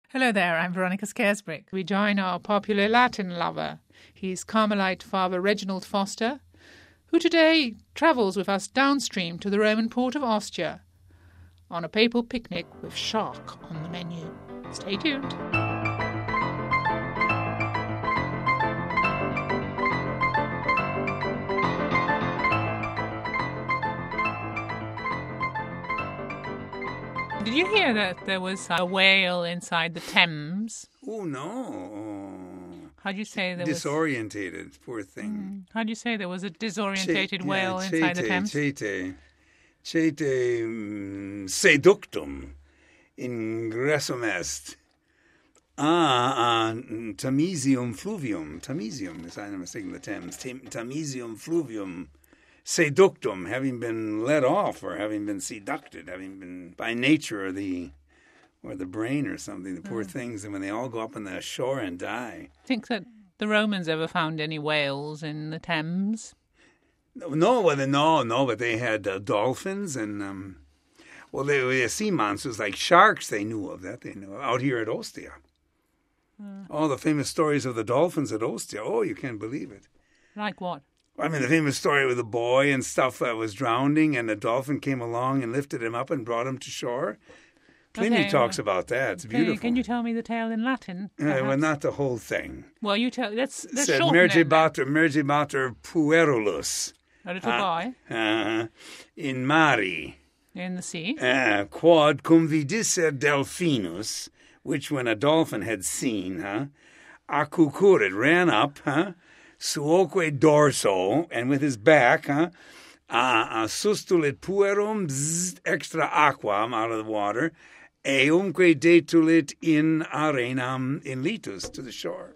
Hello there, I'm Veronica Scaresbrick. We join our popular Latin lover. He's Carmelite Father Reginald Foster, who today travels with us downstream to the Roman port of Ostia on a papal picnic with shark on the menu. Stay tuned. Did you hear that there was a whale inside the Thames? Oh, no. How'd you say there Disorientated, poor thing. How'd you say there was a disorientated whale inside the Thames? Cete seductum ingressum est. Tamisium fluvium. Tamisium, as I'm mistaken, the Thames. Tamisium fluvium. Seductum, having been led off or having been seducted, having been by nature or the brain or something, the poor things, and when they all go up on the shore and die. Think that the Romans ever found any whales in the Thames? No, but they had dolphins and, they were sea monsters like sharks. They knew of that. They knew out here at Ostia. All the famous stories of the dolphins at Ostia. Oh, you can't believe it. Like what? I mean, the famous story with the boy and stuff that was drowning, and a dolphin came along and lifted him up and brought him to shore. Pliny talks about that. It's beautiful. Can you tell me the tale in Latin? Well, not the whole thing. Well, you tell. Let's said, shorten merge it. mater puerulus. A little boy. In mari. In the sea. Quod cum vidisser delphinus, which when a dolphin had seen, accucurit, ran up, suoque dorso, and with his back, sustulit puerum, extra aquam, out of the water, eumque detulit in arenam in litus, to the shore.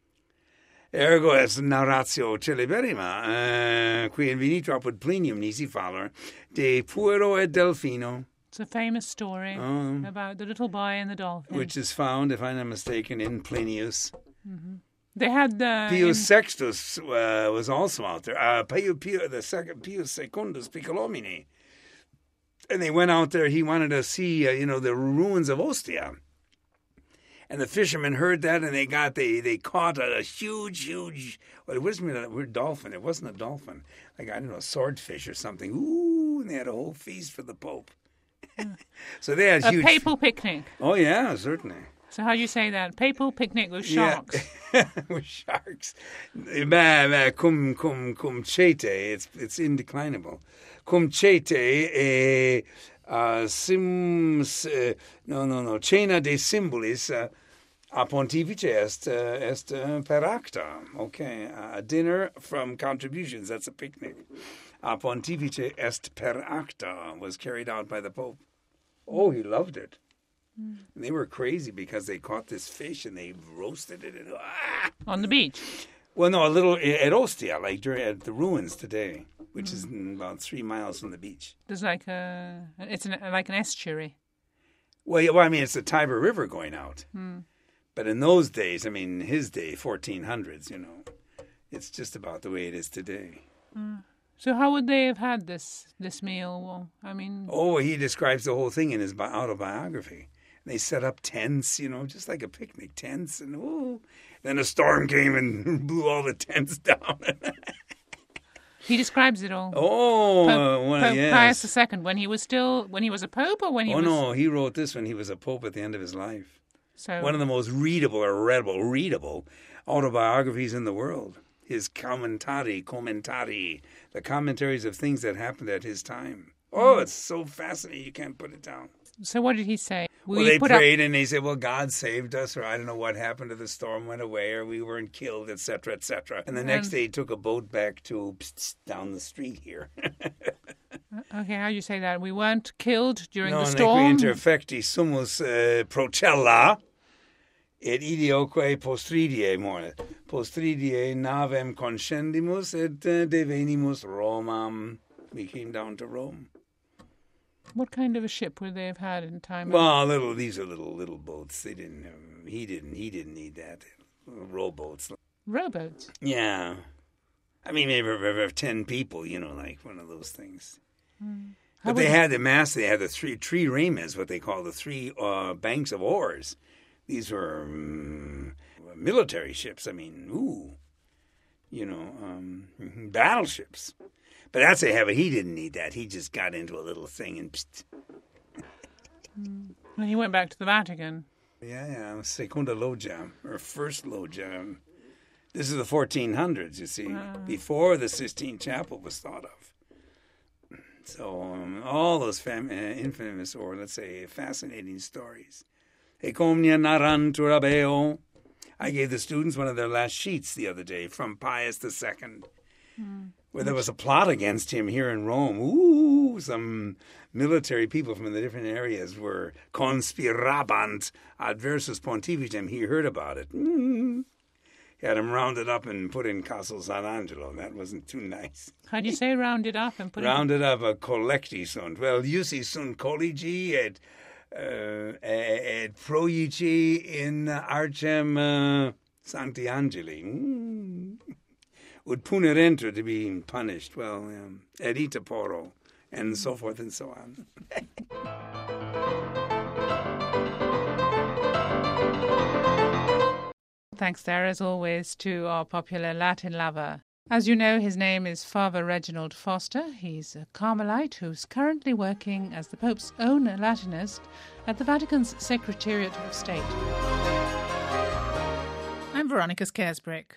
Ergo est narratio celeberrima, qui invenito apud Plinium nisi fallor, de puero et delphino. It's a famous story about the little boy and the dolphin. Which is found, if I'm not mistaken, in Plinius. Mm-hmm. They had Pius Sextus was also out there. Pius Secundus Piccolomini. And they went out there. He wanted to see, the ruins of Ostia. And the fishermen heard that, and they caught a huge, well, it wasn't a dolphin. It wasn't a dolphin. Like, I don't know, a swordfish or something. Ooh, and they had a whole feast for the Pope. So they had a papal picnic. Oh, yeah, certainly. So how do you say that? Papal picnic with sharks. Yeah. With sharks. Cum cete. It's indeclinable. Cum cete cena de symbolis a pontifice est per acta. Okay, a dinner from contributions. That's a picnic. A pontifice est per acta was carried out by the Pope. Oh, he loved it. And they were crazy because they caught this fish and they roasted it. On the beach? Well, no, a little at Ostia, like at the ruins today, which is about 3 miles from the beach. There's like like an estuary. Well, I mean, it's the Tiber River going out. But in those days, I mean, his day, 1400s, it's just about the way it is today. So how would they have had this meal? Well, I mean... Oh, he describes the whole thing in his autobiography. They set up tents, just like a picnic, tents, and then a storm came and blew all the tents down. He describes it all. Oh, Pope yes. Pius II, when he was a pope, or when he was... Oh, no, he wrote this when he was a pope at the end of his life. So one of the most readable autobiographies in the world. His commentari, the commentaries of things that happened at his time. Oh, it's so fascinating, you can't put it down. So what did he say? Well, they prayed and they said, well, God saved us, or I don't know what happened to the storm went away, or we weren't killed, etc., etc. And the next day he took a boat back to down the street here. Okay, how do you say that? We weren't killed during the No, storm? neque interfecti sumus procella, et idioque postridie more. Postridie navem conscendimus, et devenimus Romam. We came down to Rome. What kind of a ship would they have had in time? Well, these are little boats. They didn't. He didn't need that. Rowboats. Rowboats? Yeah. I mean, maybe 10 people. Like one of those things. But they had the mast. They had the three remes, what they call the three banks of oars. These were military ships. I mean, battleships. But that's a heaven. He didn't need that. He just got into a little thing and... Psst. Well, he went back to the Vatican. Yeah, Secunda Loggia, or First Loggia. This is the 1400s, you see, before the Sistine Chapel was thought of. So all those infamous, or let's say fascinating stories. Ecomnia narrant urabeo. I gave the students one of their last sheets the other day from Pius II, where there was a plot against him here in Rome. Ooh, some military people from the different areas were conspirabant adversus pontificem. He heard about it. He had him rounded up and put in Castle San Angelo. That wasn't too nice. How'd you say rounded up and put rounded up a collecti sunt. Well, usi sunt collegi et proici in arcem Sancti Angeli. Would punerenter, to be punished. Well, edita poro, and so forth and so on. Thanks there, as always, to our popular Latin lover. As you know, his name is Father Reginald Foster. He's a Carmelite who's currently working as the Pope's own Latinist at the Vatican's Secretariat of State. I'm Veronica Scaresbrick.